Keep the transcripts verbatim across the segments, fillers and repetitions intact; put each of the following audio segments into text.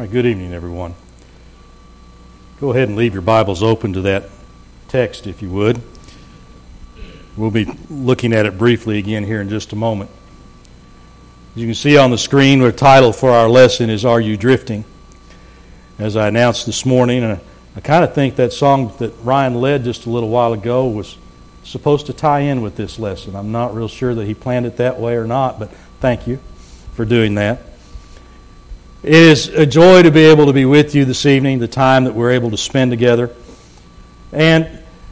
All right, good evening, everyone. Go ahead and leave your Bibles open to that text, if you would. We'll be looking at it briefly again here in just a moment. As you can see on the screen, the title for our lesson is Are You Drifting? As I announced this morning, and I kind of think that song that Ryan led just a little while ago was supposed to tie in with this lesson. I'm not real sure that he planned it that way or not, but thank you for doing that. It is a joy to be able to be with you this evening, the time that we're able to spend together. And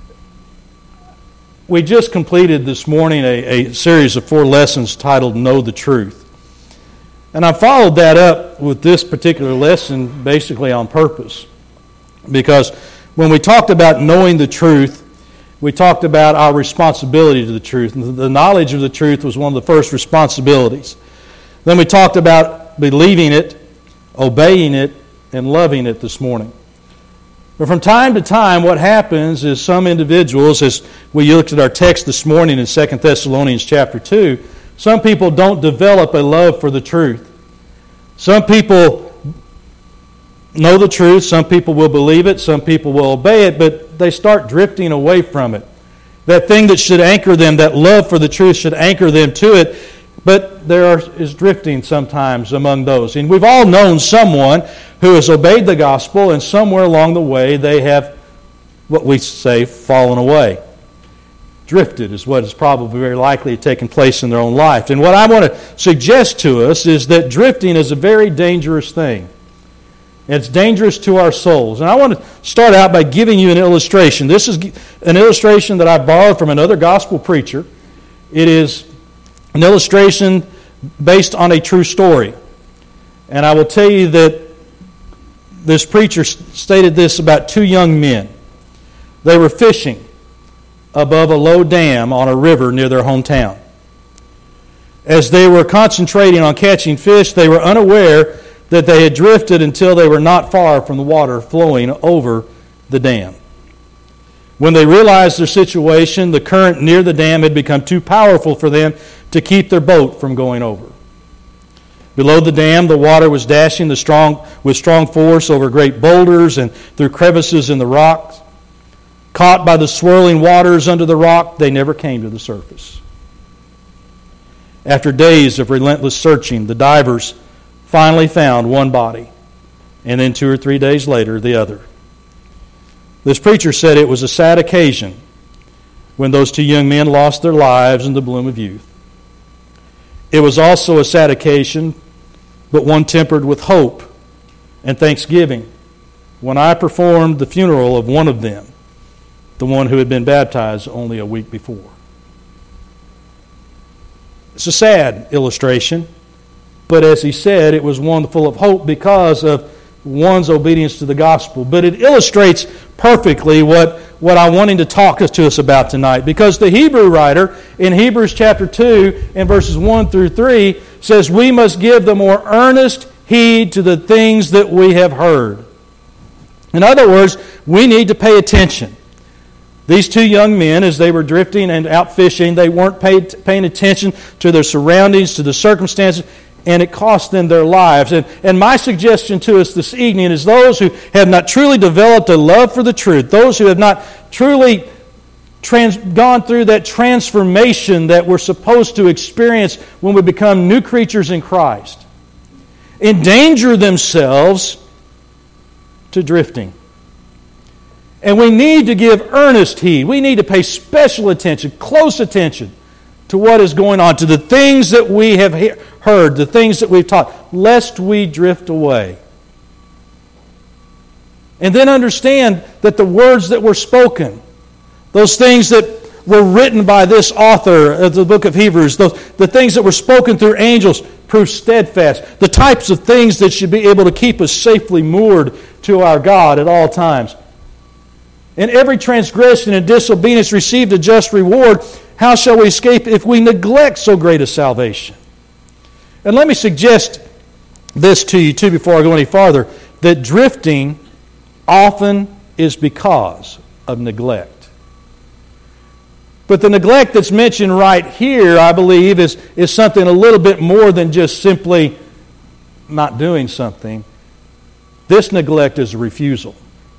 we just completed this morning a, a series of four lessons titled Know the Truth. And I followed that up with this particular lesson basically on purpose. Because when we talked about knowing the truth, we talked about our responsibility to the truth. And the knowledge of the truth was one of the first responsibilities. Then we talked about believing it, obeying it, and loving it this morning. But from time to time, what happens is some individuals, as we looked at our text this morning in Second Thessalonians chapter two, some people don't develop a love for the truth. Some people know the truth, some people will believe it, some people will obey it, but they start drifting away from it. That thing that should anchor them, that love for the truth should anchor them to it, but there are, is drifting sometimes among those. And we've all known someone who has obeyed the gospel, and somewhere along the way they have, what we say, fallen away. Drifted is what is probably very likely taken place in their own life. And what I want to suggest to us is that drifting is a very dangerous thing. It's dangerous to our souls. And I want to start out by giving you an illustration. This is an illustration that I borrowed from another gospel preacher. It is an illustration based on a true story. And I will tell you that this preacher stated this about two young men. They were fishing above a low dam on a river near their hometown. As they were concentrating on catching fish, they were unaware that they had drifted until they were not far from the water flowing over the dam. When they realized their situation, the current near the dam had become too powerful for them to keep their boat from going over. Below the dam, the water was dashing the strong, with strong force over great boulders and through crevices in the rocks. Caught by the swirling waters under the rock, they never came to the surface. After days of relentless searching, the divers finally found one body, and then two or three days later, the other. This preacher said it was a sad occasion when those two young men lost their lives in the bloom of youth. It was also a sad occasion, but one tempered with hope and thanksgiving, when I performed the funeral of one of them, the one who had been baptized only a week before. It's a sad illustration, but as he said, it was one full of hope because of one's obedience to the gospel. But it illustrates perfectly what, what I want him to talk to us about tonight. Because the Hebrew writer in Hebrews chapter two and verses one through three says we must give the more earnest heed to the things that we have heard. In other words, we need to pay attention. These two young men, as they were drifting and out fishing, they weren't paid, paying attention to their surroundings, to the circumstances, and it cost them their lives. And, and my suggestion to us this evening is those who have not truly developed a love for the truth, those who have not truly trans, gone through that transformation that we're supposed to experience when we become new creatures in Christ, endanger themselves to drifting. And we need to give earnest heed. We need to pay special attention, close attention to what is going on, to the things that we have heard, the things that we've taught, lest we drift away. And then understand that the words that were spoken, those things that were written by this author of the book of Hebrews, those, the things that were spoken through angels, prove steadfast. The types of things that should be able to keep us safely moored to our God at all times. And every transgression and disobedience received a just reward. How shall we escape if we neglect so great a salvation? And let me suggest this to you too before I go any farther, that drifting often is because of neglect. But the neglect that's mentioned right here, I believe, is, is something a little bit more than just simply not doing something. This neglect is a refusal.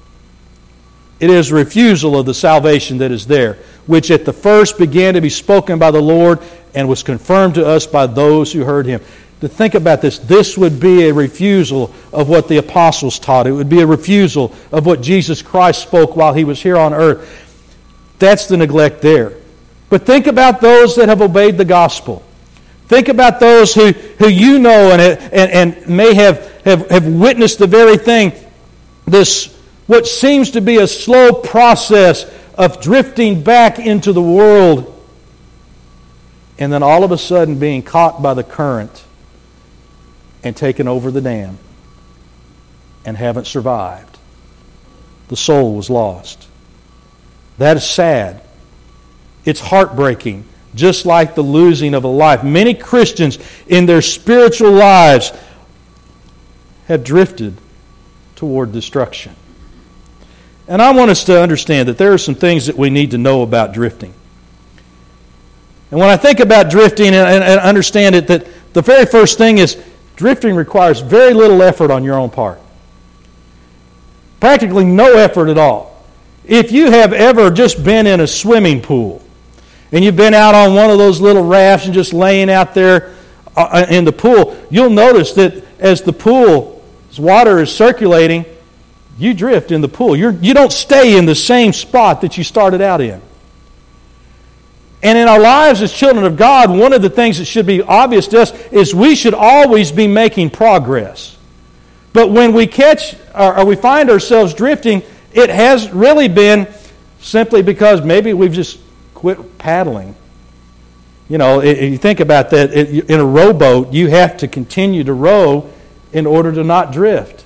It is a refusal of the salvation that is there, which at the first began to be spoken by the Lord and was confirmed to us by those who heard Him. To think about this, this would be a refusal of what the apostles taught. It would be a refusal of what Jesus Christ spoke while He was here on earth. That's the neglect there. But think about those that have obeyed the gospel. Think about those who, who you know and, and, and may have, have, have witnessed the very thing, this what seems to be a slow process of drifting back into the world, and then all of a sudden being caught by the current and taken over the dam and haven't survived. The soul was lost. That is sad. It's heartbreaking, just like the losing of a life. Many Christians in their spiritual lives have drifted toward destruction. And I want us to understand that there are some things that we need to know about drifting. And when I think about drifting and, and, and understand it, that the very first thing is drifting requires very little effort on your own part. Practically no effort at all. If you have ever just been in a swimming pool and you've been out on one of those little rafts and just laying out there in the pool, you'll notice that as the pool's water is circulating, you drift in the pool. You're, you don't stay in the same spot that you started out in. And in our lives as children of God, one of the things that should be obvious to us is we should always be making progress. But when we catch or, or we find ourselves drifting, it has really been simply because maybe we've just quit paddling. You know, if you think about that, in a rowboat, you have to continue to row in order to not drift.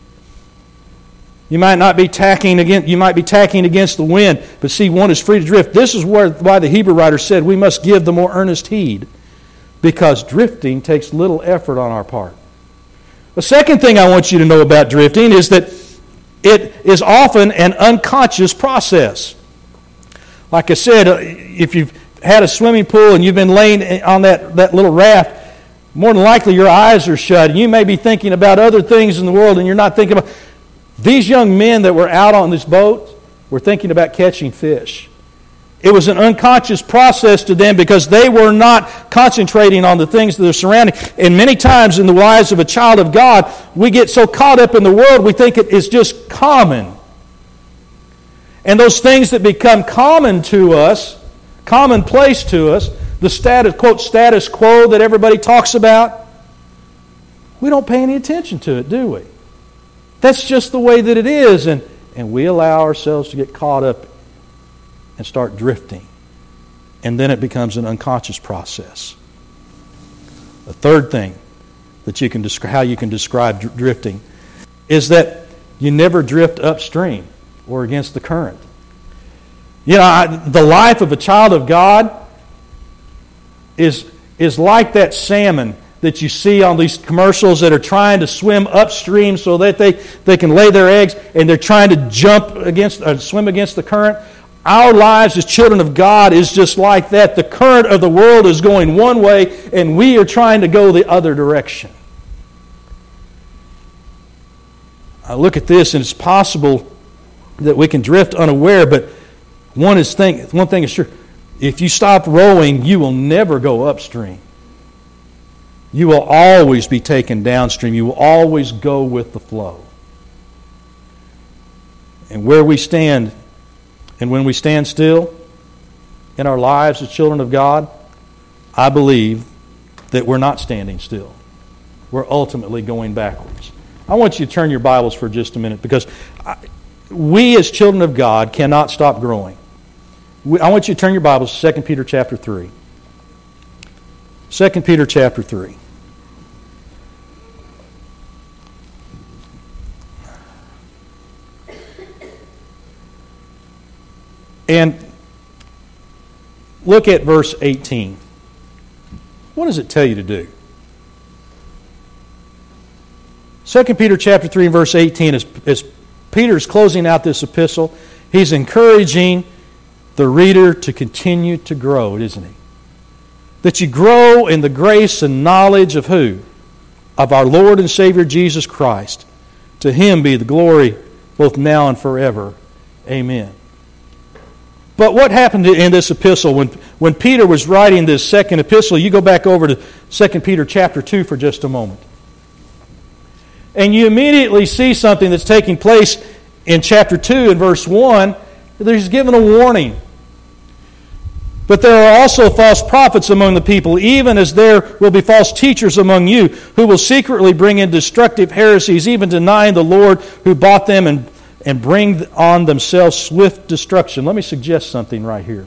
You might not be tacking against, you might be tacking against the wind, but see, one is free to drift. This is where, why the Hebrew writer said we must give the more earnest heed, because drifting takes little effort on our part. The second thing I want you to know about drifting is that it is often an unconscious process. Like I said, if you've had a swimming pool and you've been laying on that, that little raft, more than likely your eyes are shut. And you may be thinking about other things in the world and you're not thinking about... These young men that were out on this boat were thinking about catching fish. It was an unconscious process to them because they were not concentrating on the things that are surrounding. And many times in the lives of a child of God, we get so caught up in the world, we think it is just common. And those things that become common to us, commonplace to us, the status, quote, status quo that everybody talks about, we don't pay any attention to it, do we? That's just the way that it is, and, and we allow ourselves to get caught up and start drifting. And then it becomes an unconscious process. The third thing that you can describe, how you can describe dr- drifting is that you never drift upstream or against the current. You know, I, the life of a child of God is, is like that salmon that you see on these commercials that are trying to swim upstream so that they, they can lay their eggs, and they're trying to jump against, or swim against the current. Our lives as children of God is just like that. The current of the world is going one way, and we are trying to go the other direction. I look at this, and it's possible that we can drift unaware, but one is thing, one thing is sure. If you stop rowing, you will never go upstream. You will always be taken downstream. You will always go with the flow. And where we stand, and when we stand still in our lives as children of God, I believe that we're not standing still. We're ultimately going backwards. I want you to turn your Bibles for just a minute, because I, we as children of God cannot stop growing. We, I want you to turn your Bibles to Second Peter chapter three. Second Peter chapter three. And look at verse eighteen. What does it tell you to do? Second Peter chapter three and verse eighteen, as, as Peter's closing out this epistle, he's encouraging the reader to continue to grow, isn't he? That you grow in the grace and knowledge of who? Of our Lord and Savior Jesus Christ. To Him be the glory both now and forever. Amen. But what happened in this epistle when, when Peter was writing this second epistle? You go back over to Second Peter chapter two for just a moment. And you immediately see something that's taking place in chapter two and verse one. He's given a warning. But there are also false prophets among the people, even as there will be false teachers among you, who will secretly bring in destructive heresies, even denying the Lord who bought them, and, and bring on themselves swift destruction. Let me suggest something right here.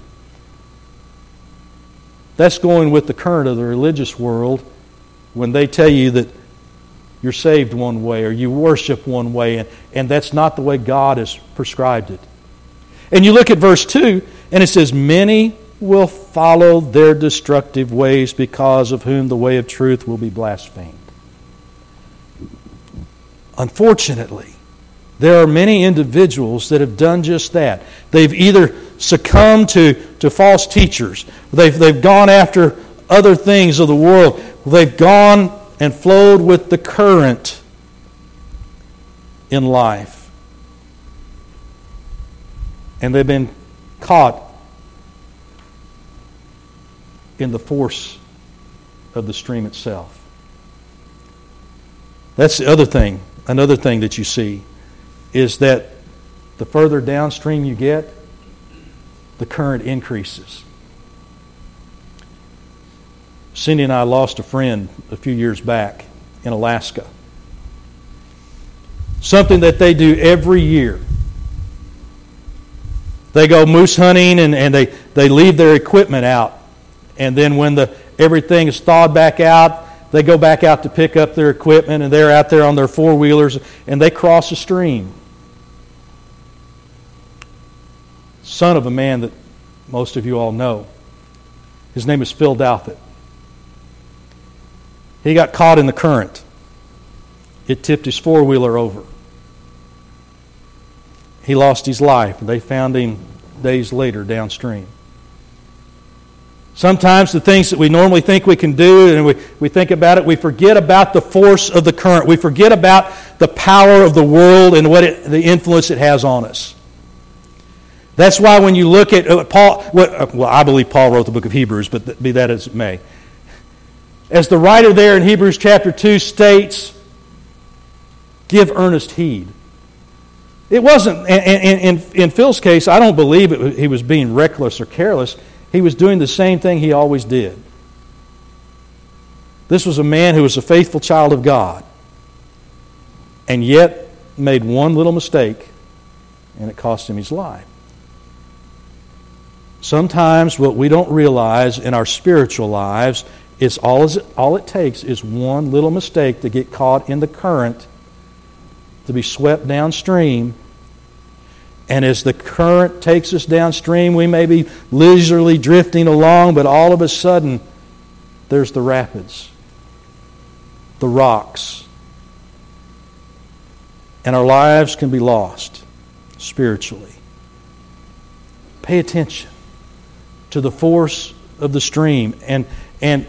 That's going with the current of the religious world when they tell you that you're saved one way or you worship one way, and, and that's not the way God has prescribed it. And you look at verse two, and it says, many will follow their destructive ways, because of whom the way of truth will be blasphemed. Unfortunately, there are many individuals that have done just that. They've either succumbed to, to false teachers, they've, they've gone after other things of the world, they've gone and flowed with the current in life. And they've been caught in the force of the stream itself. That's the other thing. Another thing that you see is that the further downstream you get, the current increases. Cindy and I lost a friend a few years back in Alaska. Something that they do every year. They go moose hunting and, and they, they leave their equipment out. And then when the everything is thawed back out, they go back out to pick up their equipment, and they're out there on their four-wheelers, and they cross a stream. Son of a man that most of you all know. His name is Phil Douthit. He got caught in the current. It tipped his four-wheeler over. He lost his life, and they found him days later downstream. Sometimes the things that we normally think we can do, and we, we think about it, we forget about the force of the current. We forget about the power of the world and what it, the influence it has on us. That's why when you look at uh, Paul, what, well, I believe Paul wrote the book of Hebrews, but be that as it may. As the writer there in Hebrews chapter two states, give earnest heed. It wasn't, in, in, in Phil's case, I don't believe it, he was being reckless or careless. He was doing the same thing he always did. This was a man who was a faithful child of God, and yet made one little mistake, and it cost him his life. Sometimes what we don't realize in our spiritual lives is all, is, all it takes is one little mistake to get caught in the current, to be swept downstream. And as the current takes us downstream, we may be leisurely drifting along, but all of a sudden, there's the rapids, the rocks, and our lives can be lost spiritually. Pay attention to the force of the stream. And, and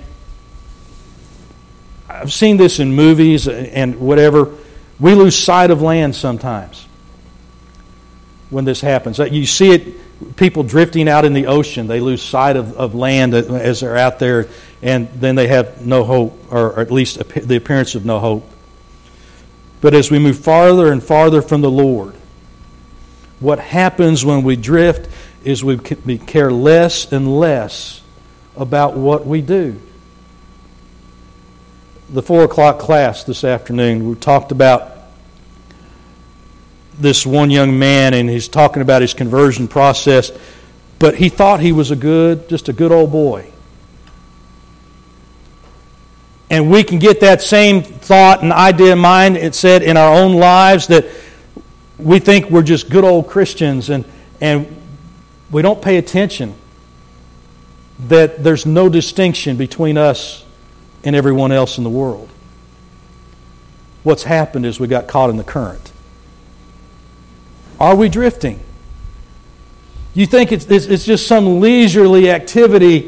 I've seen this in movies and whatever. We lose sight of land sometimes when this happens. You see it, people drifting out in the ocean. They lose sight of, of land as they're out there, and then they have no hope, or at least the appearance of no hope. But as we move farther and farther from the Lord, what happens when we drift is we care less and less about what we do. The four o'clock class this afternoon, we talked about this one young man, and he's talking about his conversion process, but he thought he was a good, just a good old boy. And we can get that same thought and idea in mind, it said, in our own lives, that we think we're just good old Christians, and, and we don't pay attention that there's no distinction between us and everyone else in the world. What's happened is we got caught in the current. Are we drifting? You think it's, it's, it's just some leisurely activity,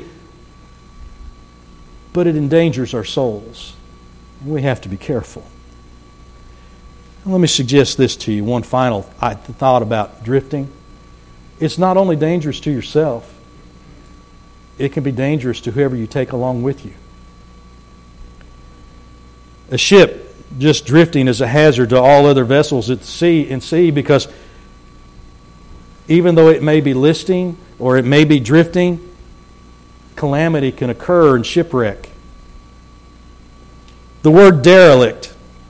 but it endangers our souls. We have to be careful. Let me suggest this to you, one final thought about drifting. It's not only dangerous to yourself, it can be dangerous to whoever you take along with you. A ship just drifting is a hazard to all other vessels at sea in sea because even though it may be listing or it may be drifting, calamity can occur and shipwreck. The word derelict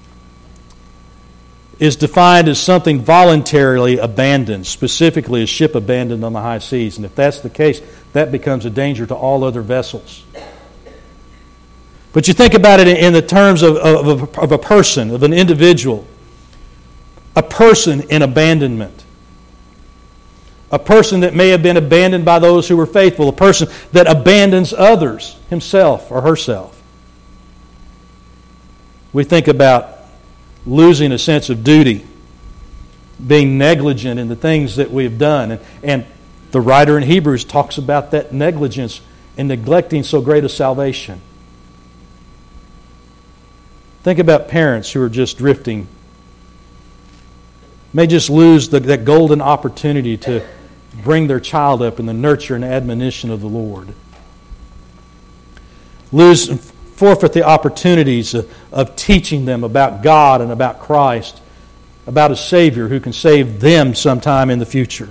is defined as something voluntarily abandoned, specifically a ship abandoned on the high seas. And if that's the case, that becomes a danger to all other vessels. But you think about it in the terms of, of, of a person, of an individual. A person in abandonment. A person that may have been abandoned by those who were faithful. A person that abandons others, himself or herself. We think about losing a sense of duty, being negligent in the things that we have done. And, and the writer in Hebrews talks about that negligence in neglecting so great a salvation. Think about parents who are just drifting. May just lose the, that golden opportunity to bring their child up in the nurture and admonition of the Lord. Lose forfeit the opportunities of, of teaching them about God and about Christ, about a Savior who can save them sometime in the future.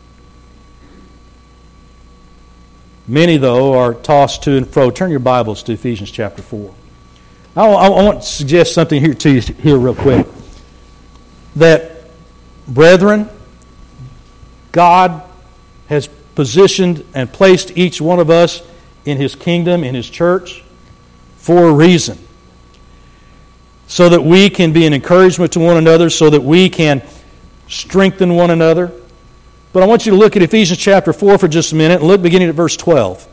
Many, though, are tossed to and fro. Turn your Bibles to Ephesians chapter four. I, I, I want to suggest something here to you here real quick. That, brethren, God has positioned and placed each one of us in His kingdom, in His church, for a reason. So that we can be an encouragement to one another, so that we can strengthen one another. But I want you to look at Ephesians chapter four for just a minute and look beginning at verse twelve.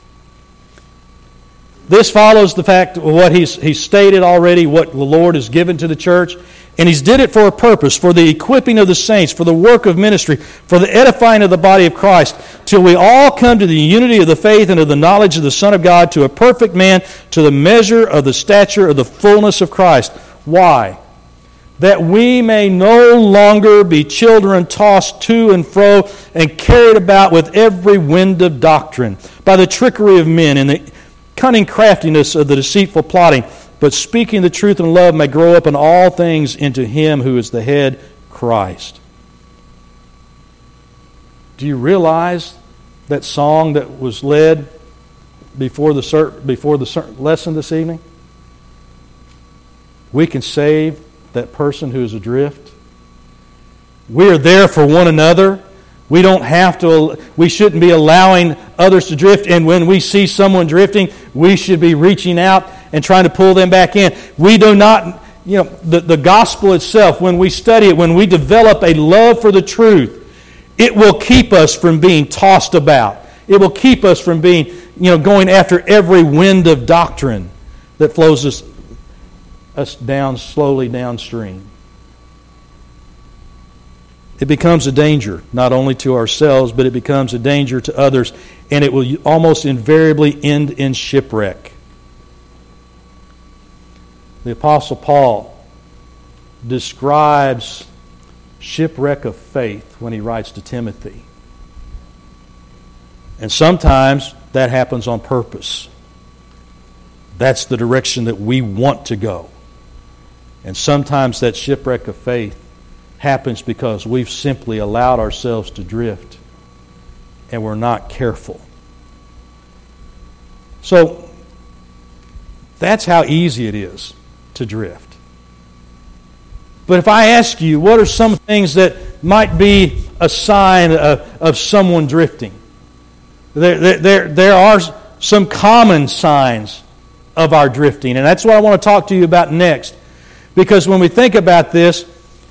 This follows the fact of what he's, he's stated already, what the Lord has given to the church. And He's did it for a purpose, for the equipping of the saints, for the work of ministry, for the edifying of the body of Christ, till we all come to the unity of the faith and of the knowledge of the Son of God, to a perfect man, to the measure of the stature of the fullness of Christ. Why? That we may no longer be children tossed to and fro and carried about with every wind of doctrine, by the trickery of men and the cunning craftiness of the deceitful plotting, but speaking the truth in love may grow up in all things into Him who is the head, Christ. Do you realize that song that was led before the before the lesson this evening? We can save that person who is adrift. We are there for one another. We don't have to, we shouldn't be allowing others to drift. And when we see someone drifting, we should be reaching out and trying to pull them back in. We do not, you know, the, the gospel itself, when we study it, when we develop a love for the truth, it will keep us from being tossed about. It will keep us from being, you know, going after every wind of doctrine that flows us, us down slowly downstream. It becomes a danger, not only to ourselves, but it becomes a danger to others, and it will almost invariably end in shipwreck. The Apostle Paul describes shipwreck of faith when he writes to Timothy. And sometimes that happens on purpose. That's the direction that we want to go. And sometimes that shipwreck of faith happens because we've simply allowed ourselves to drift and we're not careful. So that's how easy it is to drift. But if I ask you, what are some things that might be a sign of, of someone drifting? There, there, there are some common signs of our drifting, and that's what I want to talk to you about next. Because when we think about this,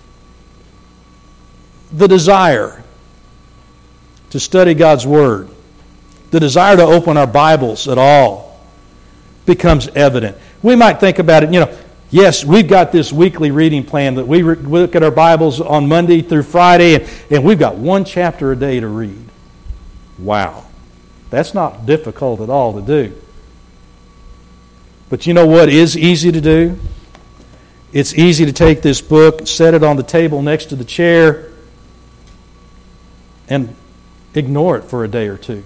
the desire to study God's Word, the desire to open our Bibles at all becomes evident. We might think about it, you know, yes, we've got this weekly reading plan that we re- look at our Bibles on Monday through Friday, and, and we've got one chapter a day to read. Wow. That's not difficult at all to do. But you know what is easy to do? It's easy to take this book, set it on the table next to the chair, and ignore it for a day or two.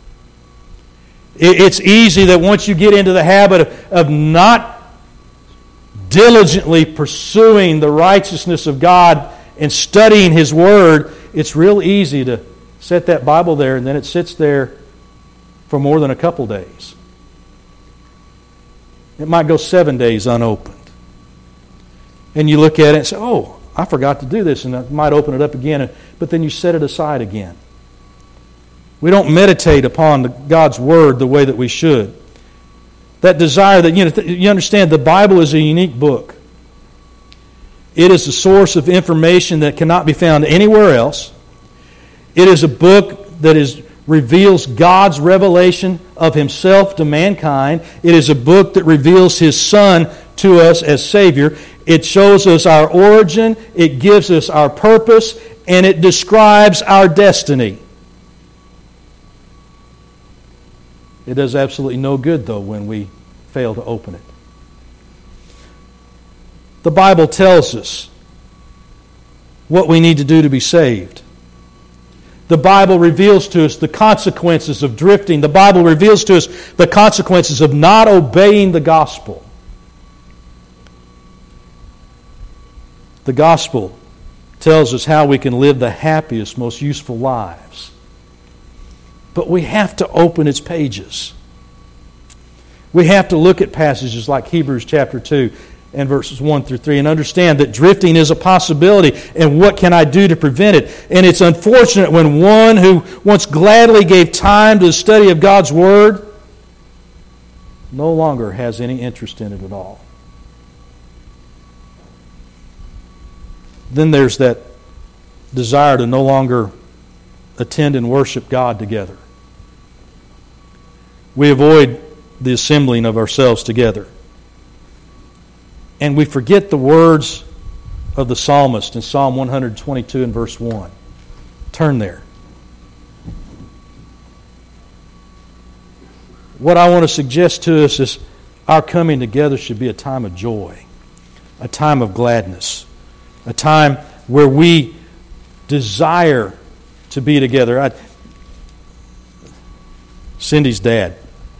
It's easy that once you get into the habit of, of not diligently pursuing the righteousness of God and studying His Word, it's real easy to set that Bible there and then it sits there for more than a couple days. It might go seven days unopened. And you look at it and say, oh, I forgot to do this, and I might open it up again, but then you set it aside again. We don't meditate upon the, God's Word the way that we should. That desire that, you know, you understand the Bible is a unique book. It is a source of information that cannot be found anywhere else. It is a book that is reveals God's revelation of Himself to mankind. It is a book that reveals His Son to us as Savior. It shows us our origin, it gives us our purpose, and it describes our destiny. It does absolutely no good, though, when we fail to open it. The Bible tells us what we need to do to be saved. The Bible reveals to us the consequences of drifting. The Bible reveals to us the consequences of not obeying the gospel. The gospel tells us how we can live the happiest, most useful lives. But we have to open its pages. We have to look at passages like Hebrews chapter two and verses one through three and understand that drifting is a possibility and what can I do to prevent it. And it's unfortunate when one who once gladly gave time to the study of God's Word no longer has any interest in it at all. Then there's that desire to no longer attend and worship God together. We avoid the assembling of ourselves together. And we forget the words of the psalmist in Psalm one twenty-two and verse one. Turn there. What I want to suggest to us is our coming together should be a time of joy, a time of gladness, a time where we desire to be together. I, Cindy's dad,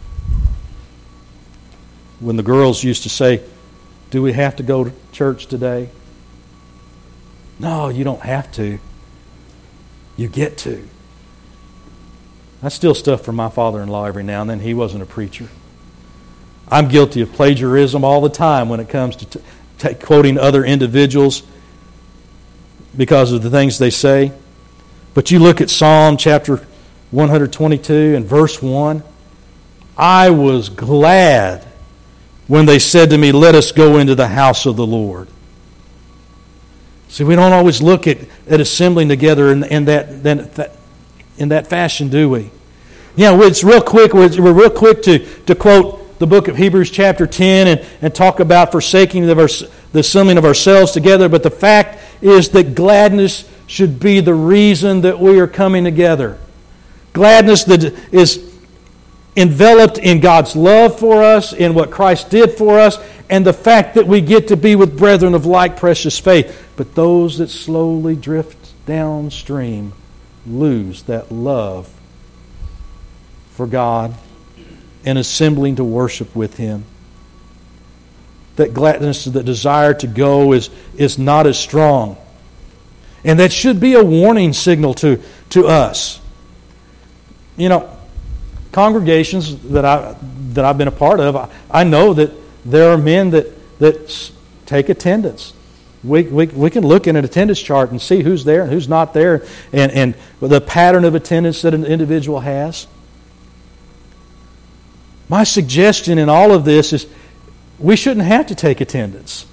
when the girls used to say, do we have to go to church today? No, you don't have to. You get to. That's still stuff from my father-in-law every now and then. He wasn't a preacher. I'm guilty of plagiarism all the time when it comes to t- t- quoting other individuals because of the things they say. But you look at Psalm chapter one twenty-two and verse one. I was glad when they said to me, let us go into the house of the Lord. See, we don't always look at, at assembling together in, in, that, that, in that fashion, do we? Yeah, it's real quick. We're, we're real quick to, to quote the book of Hebrews chapter ten and, and talk about forsaking of our, the assembling of ourselves together. But the fact is that gladness should be the reason that we are coming together. Gladness that is enveloped in God's love for us, in what Christ did for us, and the fact that we get to be with brethren of like precious faith. But those that slowly drift downstream lose that love for God and assembling to worship with Him. That gladness, that desire to go is, is not as strong. And that should be a warning signal to, to us. You know, congregations that I that I've been a part of, I, I know that there are men that that take attendance. We, we we can look at an attendance chart and see who's there and who's not there, and and the pattern of attendance that an individual has. My suggestion in all of this is we shouldn't have to take attendance.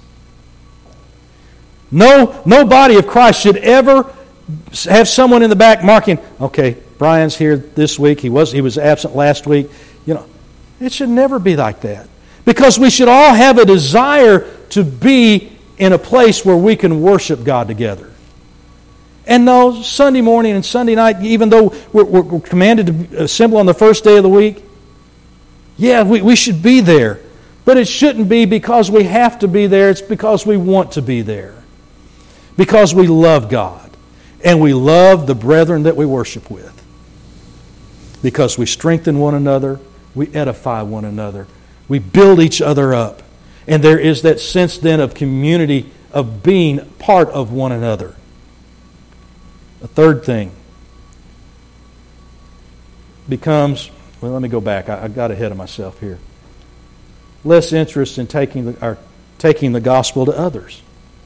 No, no body of Christ should ever have someone in the back marking, okay, Brian's here this week. He was he was absent last week. You know, it should never be like that. Because we should all have a desire to be in a place where we can worship God together. And no, Sunday morning and Sunday night, even though we're, we're commanded to assemble on the first day of the week, yeah, we, we should be there. But it shouldn't be because we have to be there. It's because we want to be there. Because we love God. And we love the brethren that we worship with. Because we strengthen one another. We edify one another. We build each other up. And there is that sense then of community, of being part of one another. A third thing becomes, well, let me go back. I, I got ahead of myself here. Less interest in taking the, or taking the gospel to others.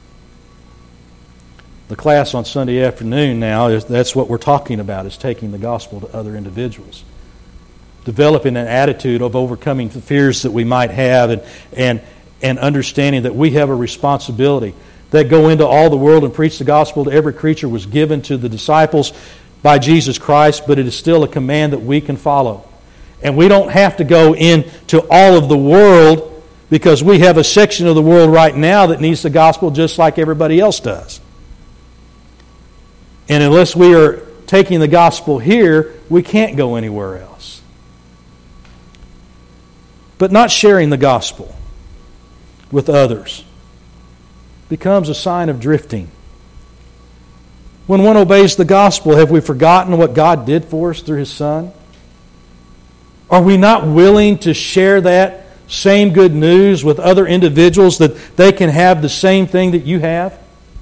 The class on Sunday afternoon now, is that's what we're talking about, is taking the gospel to other individuals. Developing an attitude of overcoming the fears that we might have and, and, and understanding that we have a responsibility. That go into all the world and preach the gospel to every creature was given to the disciples by Jesus Christ, but it is still a command that we can follow. And we don't have to go into all of the world because we have a section of the world right now that needs the gospel just like everybody else does. And unless we are taking the gospel here, we can't go anywhere else. But not sharing the gospel with others becomes a sign of drifting. When one obeys the gospel, have we forgotten what God did for us through His Son? Are we not willing to share that same good news with other individuals that they can have the same thing that you have?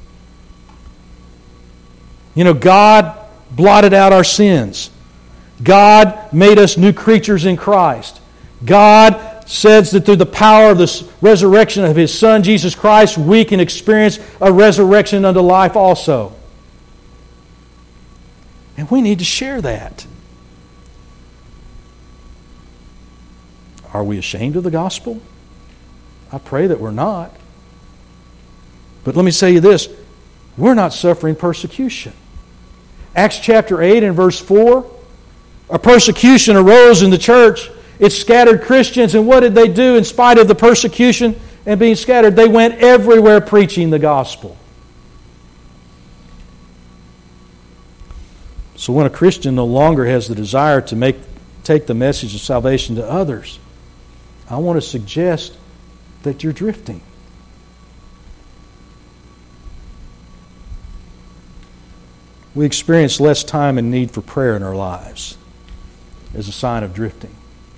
You know, God blotted out our sins. God made us new creatures in Christ. God says that through the power of the resurrection of His Son, Jesus Christ, we can experience a resurrection unto life also. And we need to share that. Are we ashamed of the gospel? I pray that we're not. But let me say you this, we're not suffering persecution. Acts chapter eight and verse four, a persecution arose in the church. It scattered Christians, and what did they do in spite of the persecution and being scattered? They went everywhere preaching the gospel. So when a Christian no longer has the desire to make take the message of salvation to others, I want to suggest that you're drifting. We experience less time and need for prayer in our lives as a sign of drifting.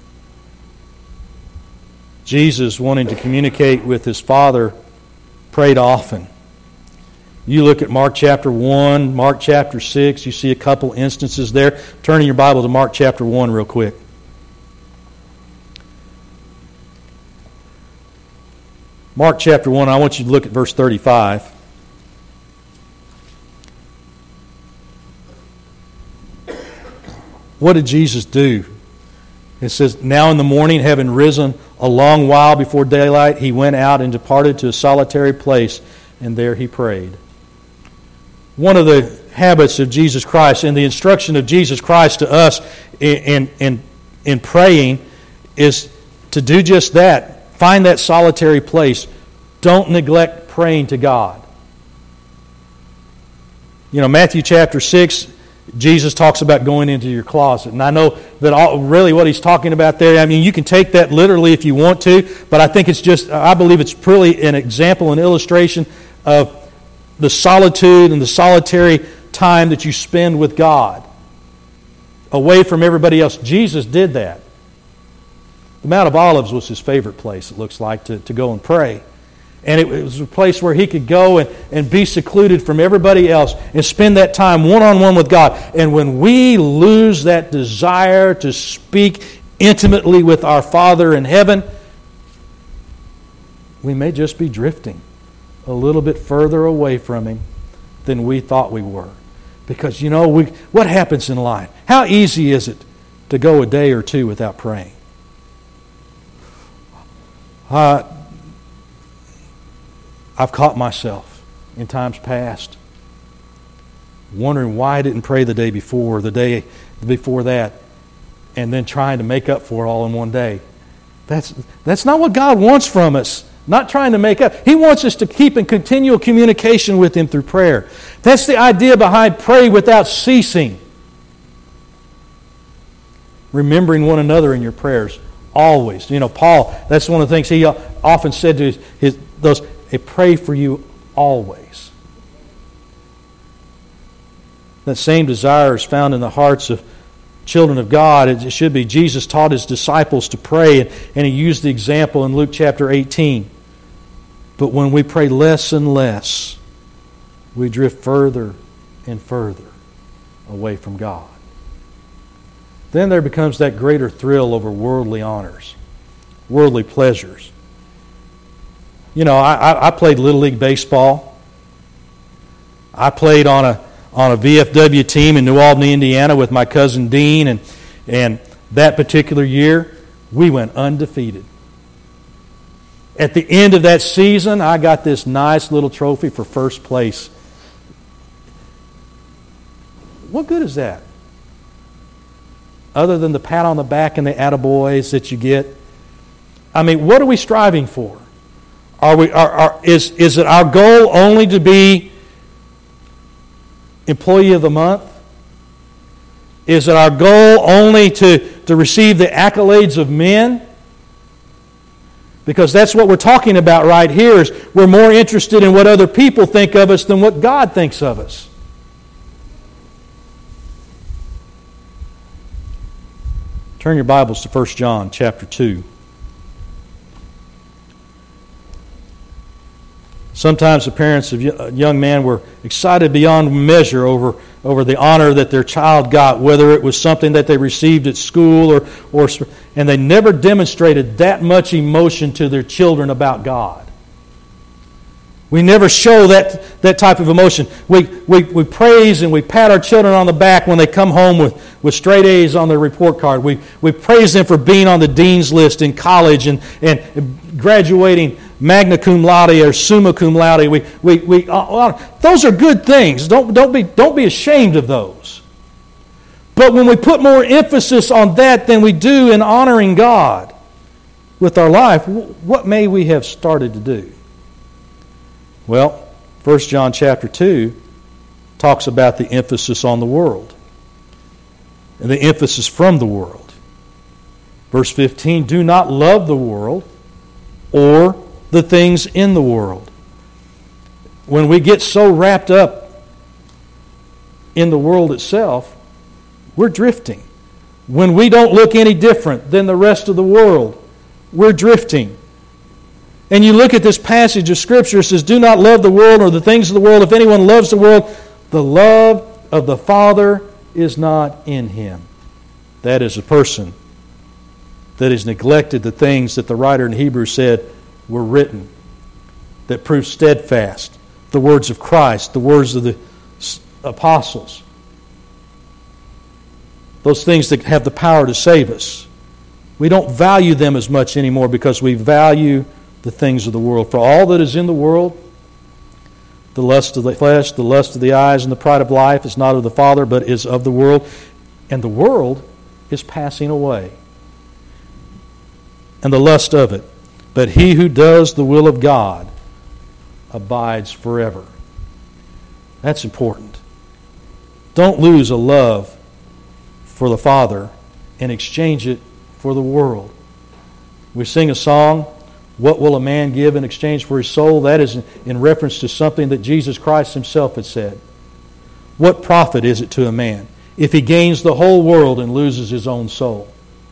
Jesus, wanting to communicate with His Father, prayed often. You look at Mark chapter one, Mark chapter six, you see a couple instances there. Turn in your Bible to Mark chapter one real quick. Mark chapter one, I want you to look at verse thirty-five. What did Jesus do? It says, now in the morning, having risen a long while before daylight, He went out and departed to a solitary place, and there He prayed. One of the habits of Jesus Christ and the instruction of Jesus Christ to us in, in, in praying is to do just that. Find that solitary place. Don't neglect praying to God. You know, Matthew chapter six, Jesus talks about going into your closet. And I know that all, really what He's talking about there, I mean, you can take that literally if you want to, but I think it's just, I believe it's really an example, an illustration of the solitude and the solitary time that you spend with God, away from everybody else. Jesus did that. The Mount of Olives was His favorite place, it looks like, to, to go and pray. And it was a place where He could go and, and be secluded from everybody else and spend that time one-on-one with God. And when we lose that desire to speak intimately with our Father in heaven, we may just be drifting a little bit further away from Him than we thought we were. Because, you know, we, what happens in life? How easy is it to go a day or two without praying? Uh, I've caught myself in times past wondering why I didn't pray the day before, the day before that, and then trying to make up for it all in one day. That's, that's not what God wants from us. Not trying to make up. He wants us to keep in continual communication with Him through prayer. That's the idea behind pray without ceasing. Remembering one another in your prayers always. You know, Paul, that's one of the things he often said to his, his those, I pray for you always. That same desire is found in the hearts of children of God. It should be. Jesus taught his disciples to pray, and, and he used the example in Luke chapter eighteen. But when we pray less and less, we drift further and further away from God. Then there becomes that greater thrill over worldly honors, worldly pleasures. You know, I, I played Little League Baseball. I played on a on a V F W team in New Albany, Indiana with my cousin Dean, and and that particular year, we went undefeated. At the end of that season, I got this nice little trophy for first place. What good is that? Other than the pat on the back and the attaboys that you get. I mean, what are we striving for? Are we? Are, are, is, is it our goal only to be Employee of the Month? Is it our goal only to, to receive the accolades of men? Because that's what we're talking about right here, is we're more interested in what other people think of us than what God thinks of us. Turn your Bibles to First John chapter two. Sometimes the parents of a young man were excited beyond measure over, over the honor that their child got, whether it was something that they received at school, or, or and they never demonstrated that much emotion to their children about God. We never show that, that type of emotion. We, we, we praise and we pat our children on the back when they come home with, with straight A's on their report card. We, we praise them for being on the dean's list in college and, and graduating magna cum laude or summa cum laude. We, we, we, uh, those are good things. Don't, don't, be, don't be ashamed of those. But when we put more emphasis on that than we do in honoring God with our life, what may we have started to do? Well, First John chapter two talks about the emphasis on the world and the emphasis from the world. Verse fifteen, do not love the world or the things in the world. When we get so wrapped up in the world itself, we're drifting. When we don't look any different than the rest of the world, we're drifting. And you look at this passage of Scripture, it says, do not love the world or the things of the world. If anyone loves the world, the love of the Father is not in him. That is a person that has neglected the things that the writer in Hebrews said were written, that prove steadfast, the words of Christ, the words of the apostles, those things that have the power to save us. We don't value them as much anymore because we value the things of the world. For all that is in the world, the lust of the flesh, the lust of the eyes, and the pride of life is not of the Father, but is of the world. And the world is passing away, and the lust of it. But he who does the will of God abides forever. That's important. Don't lose a love for the Father and exchange it for the world. We sing a song, what will a man give in exchange for his soul? That is in reference to something that Jesus Christ himself had said. What profit is it to a man if he gains the whole world and loses his own soul?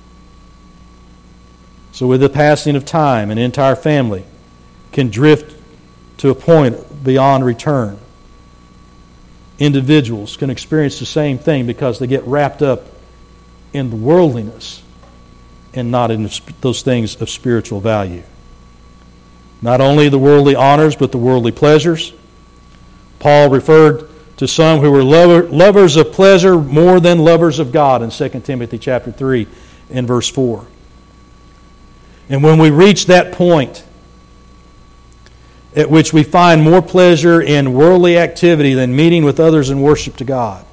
So with the passing of time, an entire family can drift to a point beyond return. Individuals can experience the same thing because they get wrapped up in the worldliness and not in those things of spiritual value. Not only the worldly honors, but the worldly pleasures. Paul referred to some who were lover, lovers of pleasure more than lovers of God in Second Timothy chapter three and verse four. And when we reach that point at which we find more pleasure in worldly activity than meeting with others in worship to God,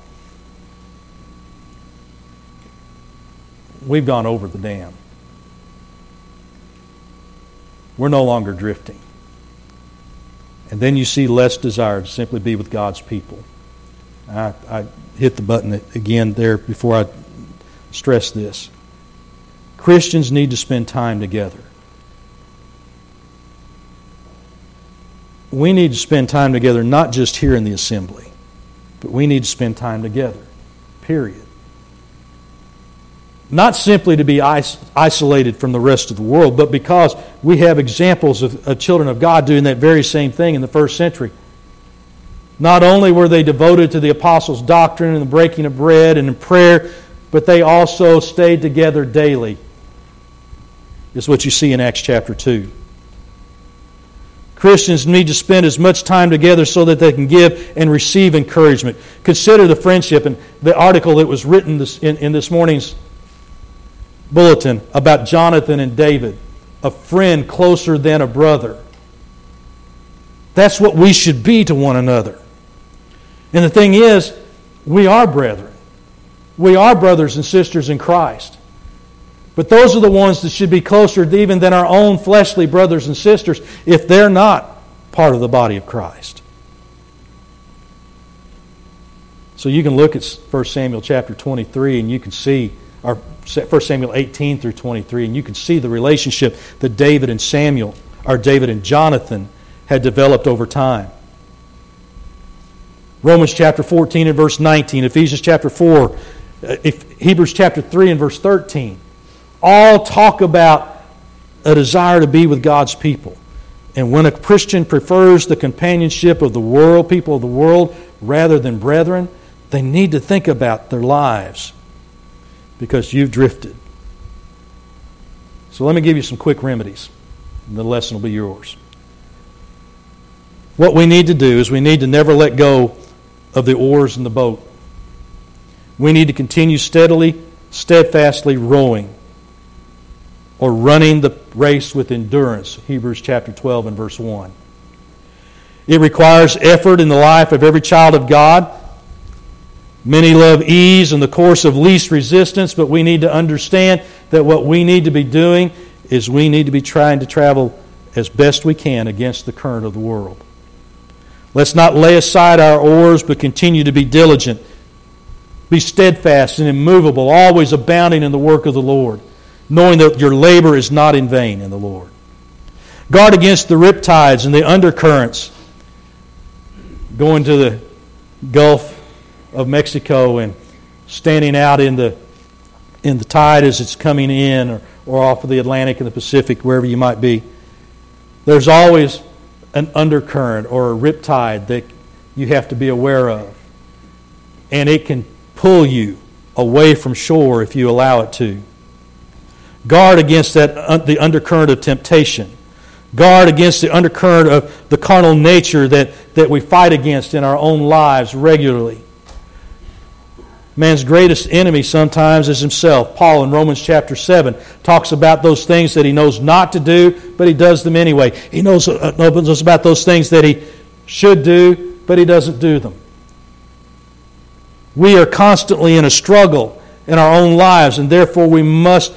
we've gone over the dam. We're no longer drifting. And then you see less desire to simply be with God's people. I, I hit the button again there before I stress this. Christians need to spend time together. We need to spend time together not just here in the assembly, but we need to spend time together, period. Not simply to be is- isolated from the rest of the world, but because we have examples of, of children of God doing that very same thing in the first century. Not only were they devoted to the apostles' doctrine and the breaking of bread and in prayer, but they also stayed together daily. Is what you see in Acts chapter two. Christians need to spend as much time together so that they can give and receive encouragement. Consider the friendship and the article that was written this, in, in this morning's bulletin about Jonathan and David, a friend closer than a brother. That's what we should be to one another. And the thing is, we are brethren. We are brothers and sisters in Christ. But those are the ones that should be closer even than our own fleshly brothers and sisters if they're not part of the body of Christ. So you can look at First Samuel chapter twenty-three and you can see, or First Samuel eighteen through twenty-three, and you can see the relationship that David and Samuel, or David and Jonathan, had developed over time. Romans chapter fourteen and verse nineteen, Ephesians chapter four, Hebrews chapter three and verse thirteen. All talk about a desire to be with God's people. And when a Christian prefers the companionship of the world, people of the world, rather than brethren, they need to think about their lives because you've drifted. So let me give you some quick remedies, and the lesson will be yours. What we need to do is we need to never let go of the oars in the boat. We need to continue steadily, steadfastly rowing, or running the race with endurance, Hebrews chapter twelve and verse one. It requires effort in the life of every child of God. Many love ease and the course of least resistance, but we need to understand that what we need to be doing is we need to be trying to travel as best we can against the current of the world. Let's not lay aside our oars, but continue to be diligent. Be steadfast and immovable, always abounding in the work of the Lord, knowing that your labor is not in vain in the Lord. Guard against the riptides and the undercurrents. Going to the Gulf of Mexico and standing out in the in the tide as it's coming in, or, or off of the Atlantic and the Pacific, wherever you might be. There's always an undercurrent or a riptide that you have to be aware of. And it can pull you away from shore if you allow it to. Guard against that uh, the undercurrent of temptation. Guard against the undercurrent of the carnal nature that, that we fight against in our own lives regularly. Man's greatest enemy sometimes is himself. Paul in Romans chapter seven talks about those things that he knows not to do, but he does them anyway. He knows, uh, knows about those things that he should do, but he doesn't do them. We are constantly in a struggle in our own lives, and therefore we must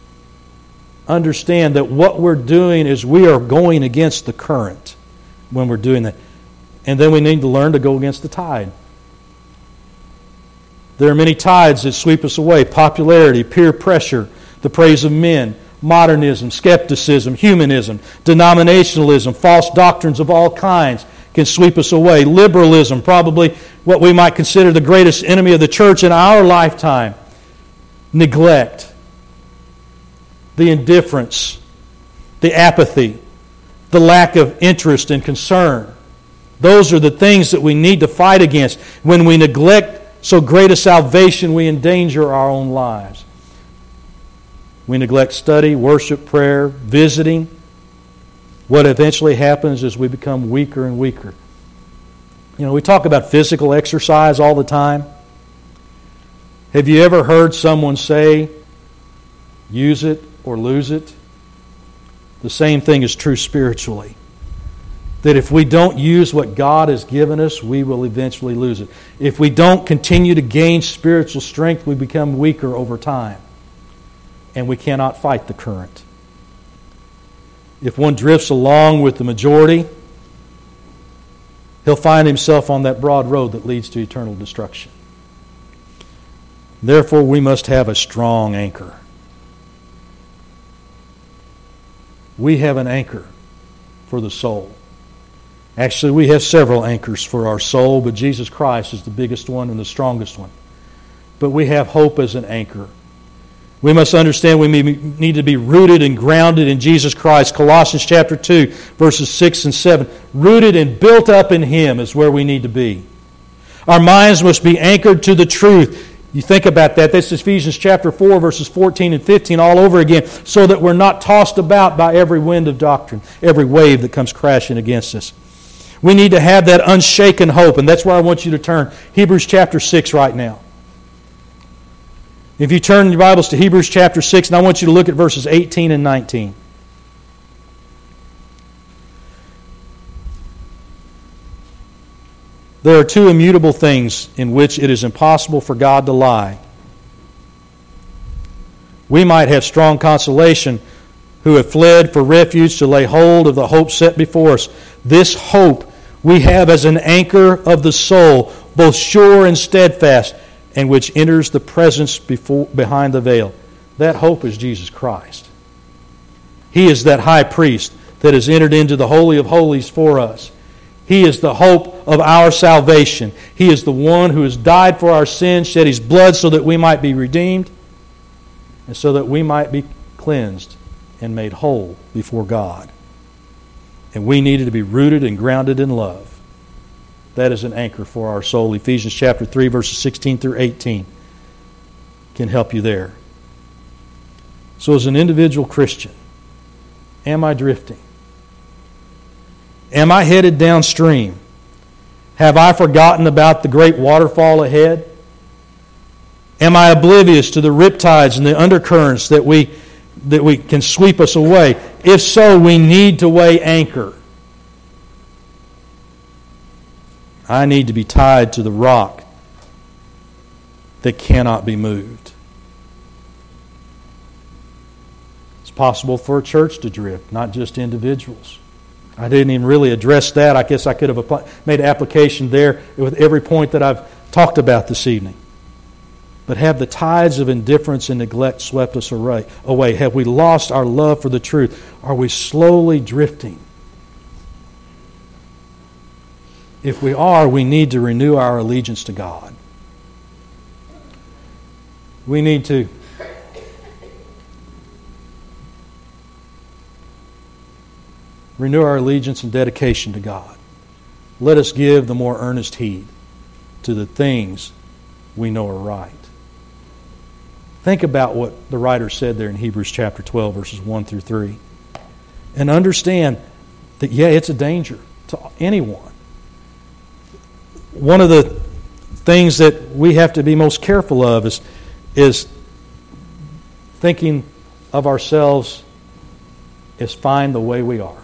understand that what we're doing is we are going against the current when we're doing that. And then we need to learn to go against the tide. There are many tides that sweep us away. Popularity, peer pressure, the praise of men, modernism, skepticism, humanism, denominationalism, false doctrines of all kinds can sweep us away. Liberalism, probably what we might consider the greatest enemy of the church in our lifetime. Neglect. The indifference, the apathy, the lack of interest and concern. Those are the things that we need to fight against. When we neglect so great a salvation, we endanger our own lives. We neglect study, worship, prayer, visiting. What eventually happens is we become weaker and weaker. You know, we talk about physical exercise all the time. Have you ever heard someone say, use it or lose it? The same thing is true spiritually. That if we don't use what God has given us, we will eventually lose it. If we don't continue to gain spiritual strength, we become weaker over time. And we cannot fight the current. If one drifts along with the majority, he'll find himself on that broad road that leads to eternal destruction. Therefore, we must have a strong anchor. we have an anchor for the soul. Actually, we have several anchors for our soul, but Jesus Christ is the biggest one and the strongest one. But we have hope as an anchor. We must understand we need to be rooted and grounded in Jesus Christ. Colossians chapter two, verses six and seven. Rooted and built up in Him is where we need to be. Our minds must be anchored to the truth. You think about that. That's Ephesians chapter four, verses fourteen and fifteen all over again, so that we're not tossed about by every wind of doctrine, every wave that comes crashing against us. We need to have that unshaken hope, and that's where I want you to turn. Hebrews chapter six right now. If you turn your Bibles to Hebrews chapter six, and I want you to look at verses eighteen and nineteen. There are two immutable things in which it is impossible for God to lie. We might have strong consolation who have fled for refuge to lay hold of the hope set before us. This hope we have as an anchor of the soul, both sure and steadfast, and which enters the presence before, behind the veil. That hope is Jesus Christ. He is that high priest that has entered into the Holy of Holies for us. He is the hope of our salvation. He is the one who has died for our sins, shed His blood so that we might be redeemed, and so that we might be cleansed and made whole before God. And we needed to be rooted and grounded in love. That is an anchor for our soul. Ephesians chapter three, verses sixteen through eighteen can help you there. So as an individual Christian, am I drifting? Am I headed downstream? Have I forgotten about the great waterfall ahead? Am I oblivious to the riptides and the undercurrents that we that we can sweep us away? If so, we need to weigh anchor. I need to be tied to the rock that cannot be moved. It's possible for a church to drift, not just individuals. I didn't even really address that. I guess I could have applied, made application there with every point that I've talked about this evening. But have the tides of indifference and neglect swept us away? Have we lost our love for the truth? Are we slowly drifting? If we are, we need to renew our allegiance to God. We need to renew our allegiance and dedication to God. Let us give the more earnest heed to the things we know are right. Think about what the writer said there in Hebrews chapter twelve, verses one through three. And understand that, yeah, it's a danger to anyone. One of the things that we have to be most careful of is, is thinking of ourselves as fine the way we are.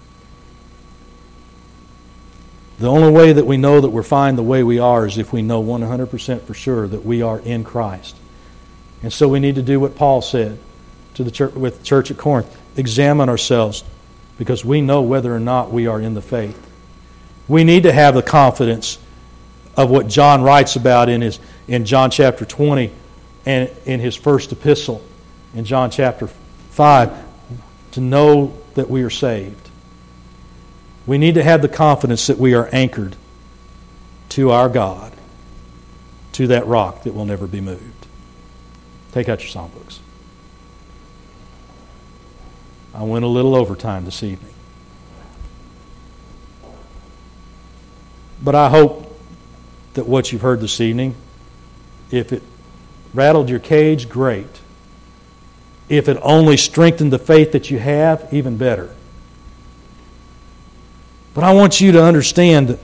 The only way that we know that we're fine the way we are is if we know one hundred percent for sure that we are in Christ. And so we need to do what Paul said to the church, with the church at Corinth. Examine ourselves because we know whether or not we are in the faith. We need to have the confidence of what John writes about in his in John chapter twenty and in his first epistle in John chapter five to know that we are saved. We need to have the confidence that we are anchored to our God, to that rock that will never be moved. Take out your songbooks. I went a little overtime this evening. But I hope that what you've heard this evening, if it rattled your cage, great. If it only strengthened the faith that you have, even better. But I want you to understand that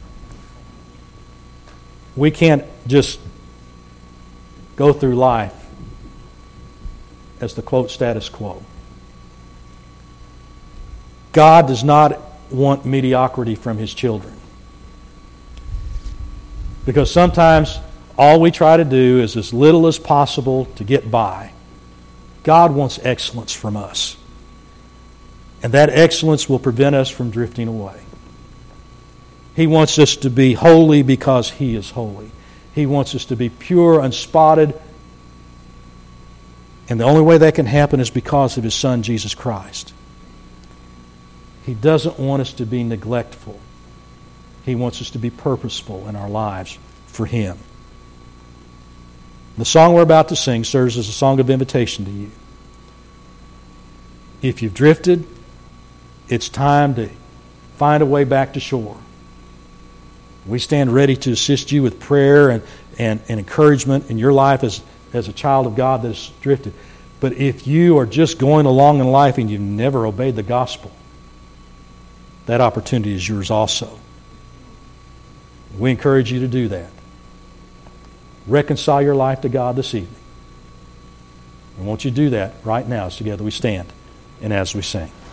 we can't just go through life as the quote status quo. God does not want mediocrity from His children. Because sometimes all we try to do is as little as possible to get by. God wants excellence from us. And that excellence will prevent us from drifting away. He wants us to be holy because He is holy. He wants us to be pure, unspotted. And the only way that can happen is because of His Son, Jesus Christ. He doesn't want us to be neglectful. He wants us to be purposeful in our lives for Him. The song we're about to sing serves as a song of invitation to you. If you've drifted, it's time to find a way back to shore. We stand ready to assist you with prayer and, and, and encouragement in your life as, as a child of God that has drifted. But if you are just going along in life and you've never obeyed the gospel, that opportunity is yours also. We encourage you to do that. Reconcile your life to God this evening. And won't you do that right now as together we stand and as we sing.